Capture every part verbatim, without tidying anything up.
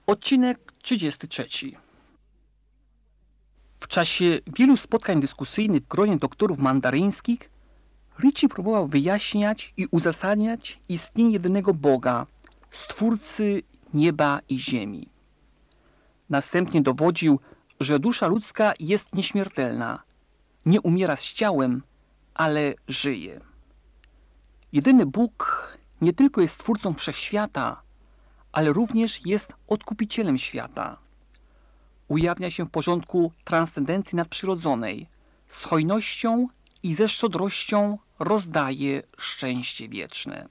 Odcinek trzydziesty trzeci. W czasie wielu spotkań dyskusyjnych w gronie doktorów mandaryńskich Ricci próbował wyjaśniać i uzasadniać istnienie jedynego Boga, Stwórcy nieba i ziemi. Następnie dowodził, że dusza ludzka jest nieśmiertelna, nie umiera z ciałem, ale żyje. Jedyny Bóg nie tylko jest Twórcą wszechświata, ale również jest odkupicielem świata. Ujawnia się w porządku transcendencji nadprzyrodzonej, z hojnością i ze szczodrością rozdaje szczęście wieczne.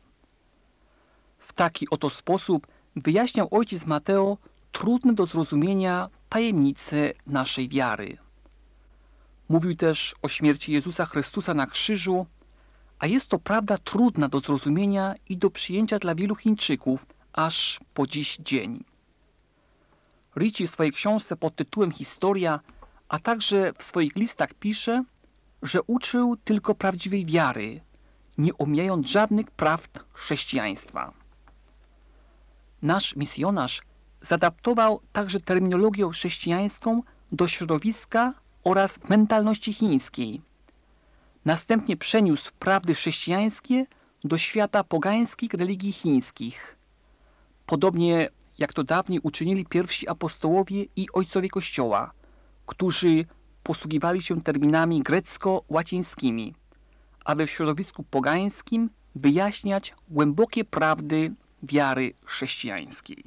W taki oto sposób wyjaśniał ojciec Mateo trudne do zrozumienia tajemnice naszej wiary. Mówił też o śmierci Jezusa Chrystusa na krzyżu, a jest to prawda trudna do zrozumienia i do przyjęcia dla wielu Chińczyków, aż po dziś dzień. Ricci w swojej książce pod tytułem Historia, a także w swoich listach pisze, że uczył tylko prawdziwej wiary, nie omijając żadnych prawd chrześcijaństwa. Nasz misjonarz zaadaptował także terminologię chrześcijańską do środowiska oraz mentalności chińskiej. Następnie przeniósł prawdy chrześcijańskie do świata pogańskich religii chińskich. Podobnie jak to dawniej uczynili pierwsi apostołowie i ojcowie Kościoła, którzy posługiwali się terminami grecko-łacińskimi, aby w środowisku pogańskim wyjaśniać głębokie prawdy wiary chrześcijańskiej.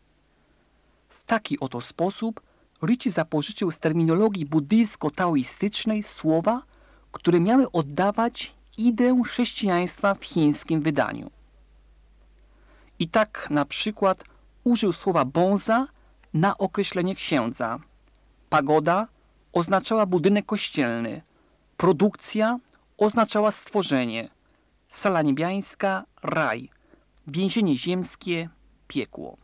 W taki oto sposób Ricci zapożyczył z terminologii buddyjsko-taoistycznej słowa, które miały oddawać ideę chrześcijaństwa w chińskim wydaniu. I tak na przykład użył słowa bonza na określenie księdza. Pagoda oznaczała budynek kościelny. Produkcja oznaczała stworzenie. Sala niebiańska – raj. Więzienie ziemskie – piekło.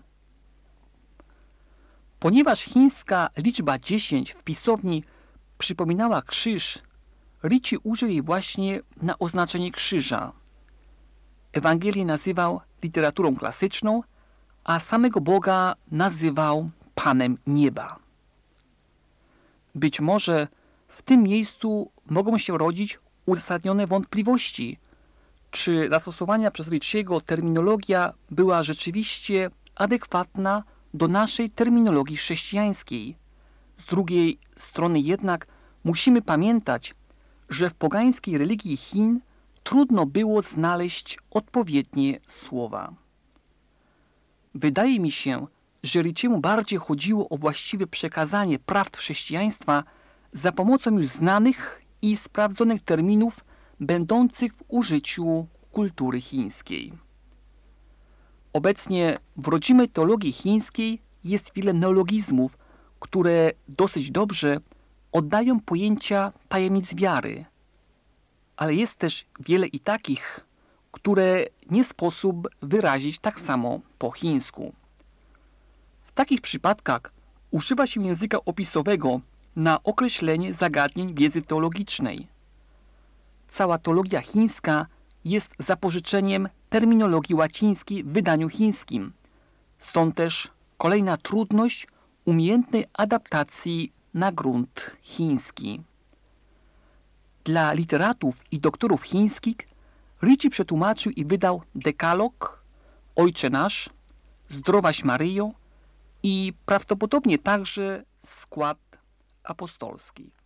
Ponieważ chińska liczba dziesięć w pisowni przypominała krzyż, Ricci użył jej właśnie na oznaczenie krzyża. Ewangelię nazywał literaturą klasyczną, a samego Boga nazywał Panem Nieba. Być może w tym miejscu mogą się rodzić uzasadnione wątpliwości, czy zastosowania przez Ricciego terminologia była rzeczywiście adekwatna do naszej terminologii chrześcijańskiej. Z drugiej strony jednak musimy pamiętać, że w pogańskiej religii Chin trudno było znaleźć odpowiednie słowa. Wydaje mi się, że Ricciemu bardziej chodziło o właściwe przekazanie prawd chrześcijaństwa za pomocą już znanych i sprawdzonych terminów będących w użyciu kultury chińskiej. Obecnie w rodzimej teologii chińskiej jest wiele neologizmów, które dosyć dobrze oddają pojęcia tajemnic wiary, ale jest też wiele i takich, które nie sposób wyrazić tak samo po chińsku. W takich przypadkach używa się języka opisowego na określenie zagadnień wiedzy teologicznej. Cała teologia chińska jest zapożyczeniem terminologii łacińskiej w wydaniu chińskim. Stąd też kolejna trudność umiejętnej adaptacji na grunt chiński. Dla literatów i doktorów chińskich Ricci przetłumaczył i wydał Dekalog, Ojcze Nasz, Zdrowaś Maryjo i prawdopodobnie także skład apostolski.